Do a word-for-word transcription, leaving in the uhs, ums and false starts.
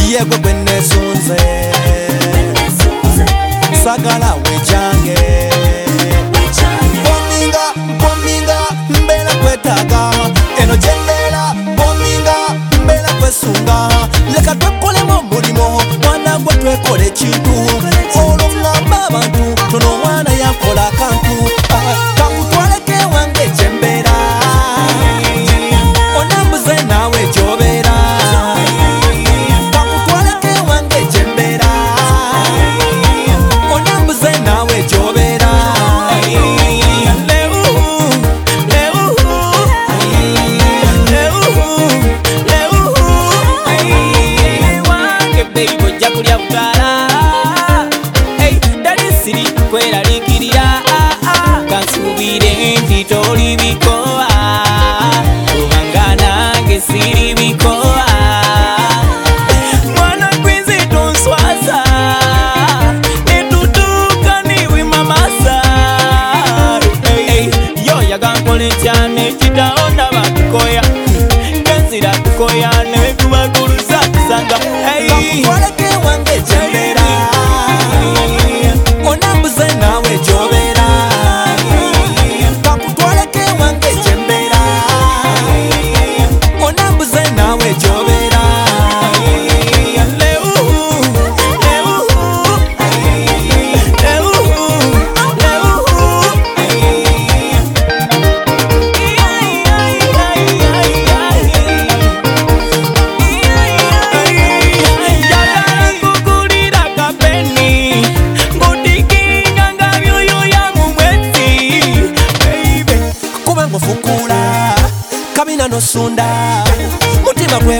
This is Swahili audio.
yegwe gwenne sunze sagala wechange bominga bominga mbela kwetaga eno jembela bominga mbela kwesunga leka twekolemo mulimo mwana gwe twekole kintu olungamba abantu tono mwana yakola kantu kakutwaleke wange jembera onambuze nawe jobera kakutwaleke wange jembera onambuze nawe jobera koya ne kuba kurusa sanga hey kakutwaleke wange jembera onambuze nawe jobera kakutwaleke wange jembera onambuze nawe jobera Fukula kabina no sunda mutima gwe